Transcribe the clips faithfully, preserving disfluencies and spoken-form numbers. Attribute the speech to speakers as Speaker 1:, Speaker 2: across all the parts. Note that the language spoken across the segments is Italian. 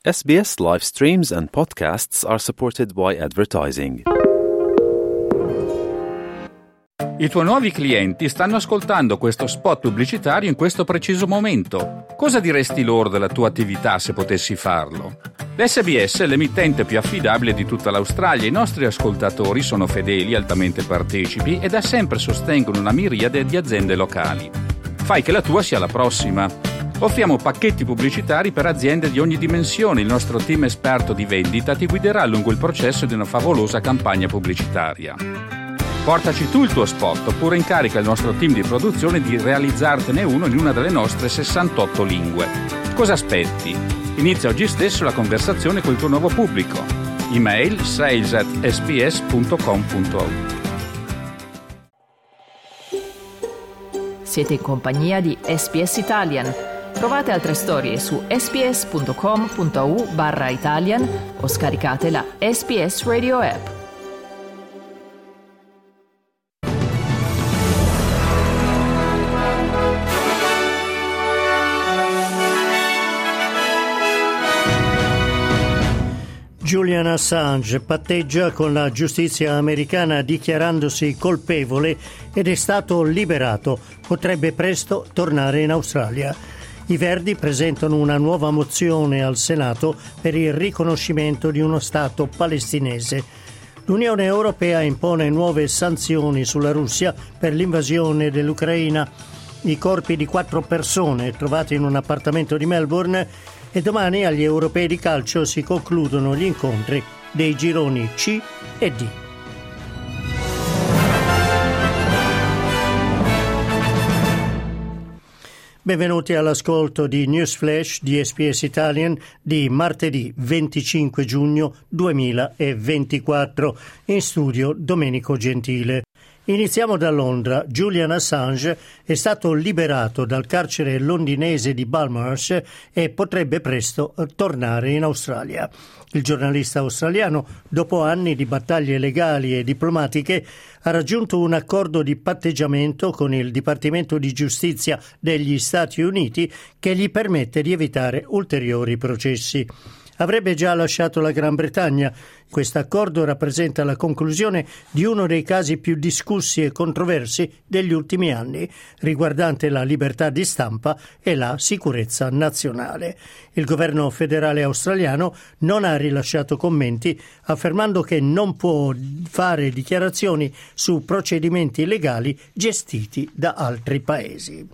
Speaker 1: S B S live streams and podcasts are supported by advertising.
Speaker 2: I tuoi nuovi clienti stanno ascoltando questo spot pubblicitario in questo preciso momento. Cosa diresti loro della tua attività se potessi farlo? L'S B S è l'emittente più affidabile di tutta l'Australia. I nostri ascoltatori sono fedeli, altamente partecipi e da sempre sostengono una miriade di aziende locali. Fai che la tua sia la prossima. Offriamo pacchetti pubblicitari per aziende di ogni dimensione. Il nostro team esperto di vendita ti guiderà lungo il processo di una favolosa campagna pubblicitaria. Portaci tu il tuo spot oppure incarica il nostro team di produzione di realizzartene uno in una delle nostre sessantotto lingue. Cosa aspetti? Inizia oggi stesso la conversazione col tuo nuovo pubblico. Email sales at s b s punto com punto a u.
Speaker 3: Siete in compagnia di S B S Italian. Trovate altre storie su sbs.com punto a u barra Italian o scaricate la S B S Radio app.
Speaker 4: Julian Assange patteggia con la giustizia americana dichiarandosi colpevole ed è stato liberato. Potrebbe presto tornare in Australia. I Verdi presentano una nuova mozione al Senato per il riconoscimento di uno Stato palestinese. L'Unione Europea impone nuove sanzioni sulla Russia per l'invasione dell'Ucraina. I corpi di quattro persone trovati in un appartamento di Melbourne. E domani agli europei di calcio si concludono gli incontri dei gironi C e D. Benvenuti all'ascolto di News Flash di S B S Italian di martedì venticinque giugno duemilaventiquattro. In studio Domenico Gentile. Iniziamo da Londra. Julian Assange è stato liberato dal carcere londinese di Belmarsh e potrebbe presto tornare in Australia. Il giornalista australiano, dopo anni di battaglie legali e diplomatiche, ha raggiunto un accordo di patteggiamento con il Dipartimento di Giustizia degli Stati Uniti che gli permette di evitare ulteriori processi. Avrebbe già lasciato la Gran Bretagna. Questo accordo rappresenta la conclusione di uno dei casi più discussi e controversi degli ultimi anni, riguardante la libertà di stampa e la sicurezza nazionale. Il governo federale australiano non ha rilasciato commenti, affermando che non può fare dichiarazioni su procedimenti legali gestiti da altri paesi.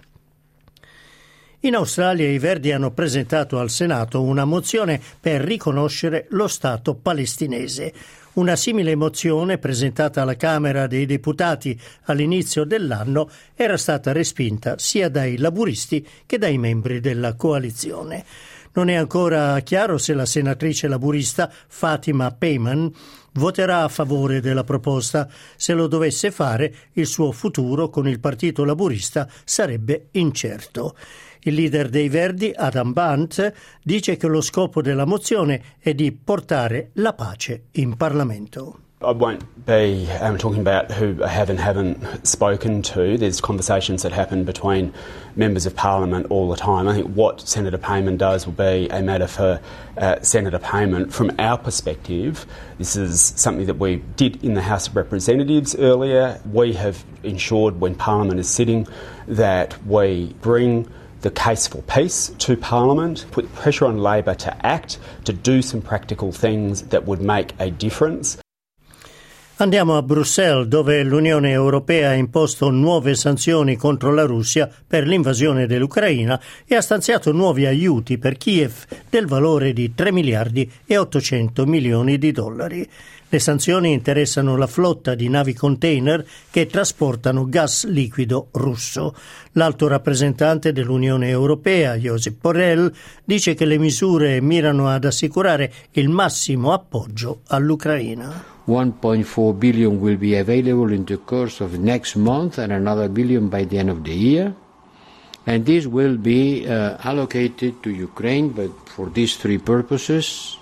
Speaker 4: In Australia i Verdi hanno presentato al Senato una mozione per riconoscere lo Stato palestinese. Una simile mozione, presentata alla Camera dei Deputati all'inizio dell'anno, era stata respinta sia dai laburisti che dai membri della coalizione. Non è ancora chiaro se la senatrice laburista Fatima Payman voterà a favore della proposta. Se lo dovesse fare, il suo futuro con il Partito Laburista sarebbe incerto. Il leader dei Verdi, Adam Bant, dice che lo scopo della mozione è di portare la pace in Parlamento.
Speaker 5: I won't be um, talking about who I have and haven't spoken to. There's conversations that happen between members of Parliament all the time. I think what Senator Payman does will be a matter for uh, Senator Payman. From our perspective, this is something that we did in the House of Representatives earlier. We have ensured when Parliament is sitting that we bring the case for peace to Parliament, put pressure on Labor to act, to do some practical things that would make a difference.
Speaker 4: Andiamo a Bruxelles, dove l'Unione Europea ha imposto nuove sanzioni contro la Russia per l'invasione dell'Ucraina e ha stanziato nuovi aiuti per Kiev del valore di tre miliardi e ottocento milioni di dollari. Le sanzioni interessano la flotta di navi container che trasportano gas liquido russo. L'alto rappresentante dell'Unione Europea, Josep Borrell, dice che le misure mirano ad assicurare il massimo appoggio all'Ucraina.
Speaker 6: one point four billion will be available in the course of next month and another billion by the end of the year. And this will be uh, allocated to Ukraine, but for these three purposes: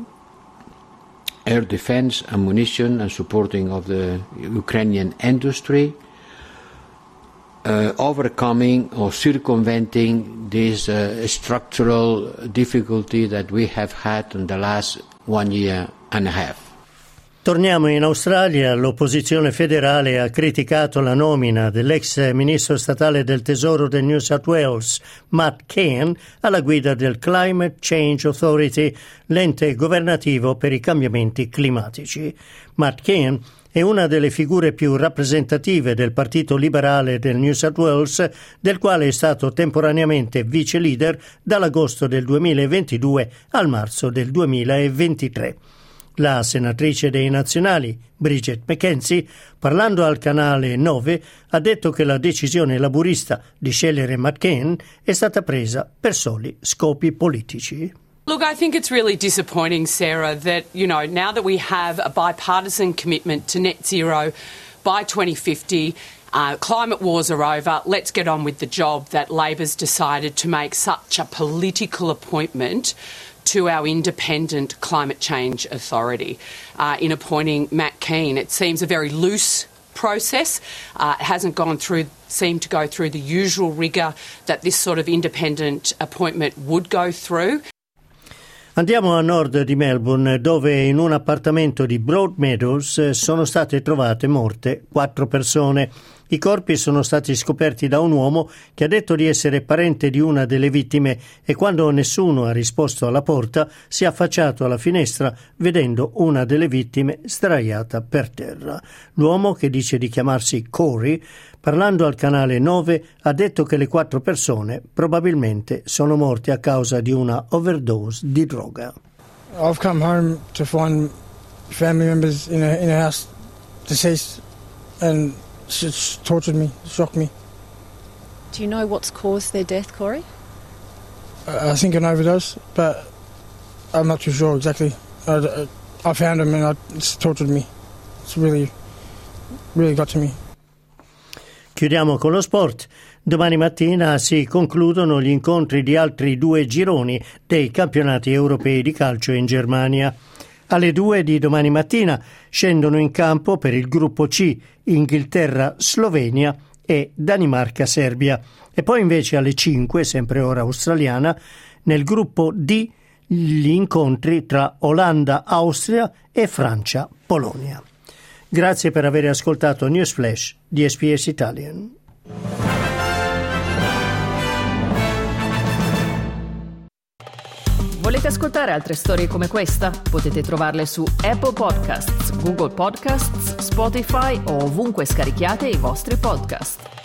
Speaker 6: air defense, ammunition and supporting of the Ukrainian industry, uh, overcoming or circumventing this uh, structural difficulty that we have had in the last one year and a half.
Speaker 4: Torniamo in Australia. L'opposizione federale ha criticato la nomina dell'ex ministro statale del tesoro del New South Wales, Matt Kean, alla guida del Climate Change Authority, l'ente governativo per i cambiamenti climatici. Matt Kean è una delle figure più rappresentative del Partito Liberale del New South Wales, del quale è stato temporaneamente vice leader dall'agosto del duemilaventidue al marzo del duemilaventitré. La senatrice dei nazionali, Bridget McKenzie, parlando al canale nove, ha detto che la decisione laburista di scegliere Matt Kean è stata presa per soli scopi politici.
Speaker 7: Look, I think it's really disappointing, Sarah, that, you know, now that we have a bipartisan commitment to net zero by twenty fifty, uh, climate wars are over, let's get on with the job, that Labor's decided to make such a political appointment to our independent climate change authority uh, in appointing Matt Kean. It seems a very loose process. Uh, it hasn't gone through, seemed to go through the usual rigour that this sort of independent appointment would go through.
Speaker 4: Andiamo a nord di Melbourne, dove in un appartamento di Broadmeadows sono state trovate morte quattro persone. I corpi sono stati scoperti da un uomo che ha detto di essere parente di una delle vittime e quando nessuno ha risposto alla porta si è affacciato alla finestra vedendo una delle vittime sdraiata per terra. L'uomo, che dice di chiamarsi Corey, parlando al canale nove, ha detto che le quattro persone probabilmente sono morte a causa di una overdose di droga.
Speaker 8: I've come home to find family members in a, in a house deceased and it's tortured me, shocked me.
Speaker 9: Do you know what's caused their death, Corey?
Speaker 8: I, I think an overdose, but I'm not too sure exactly. I, I found them and I, it's tortured me. It's really, really got to me.
Speaker 4: Chiudiamo con lo sport. Domani mattina si concludono gli incontri di altri due gironi dei campionati europei di calcio in Germania. Alle due di domani mattina scendono in campo per il gruppo C Inghilterra-Slovenia e Danimarca-Serbia. E poi invece alle cinque, sempre ora australiana, nel gruppo D gli incontri tra Olanda-Austria e Francia-Polonia. Grazie per aver ascoltato News Flash di S B S Italian.
Speaker 3: Volete ascoltare altre storie come questa? Potete trovarle su Apple Podcasts, Google Podcasts, Spotify o ovunque scarichiate i vostri podcast.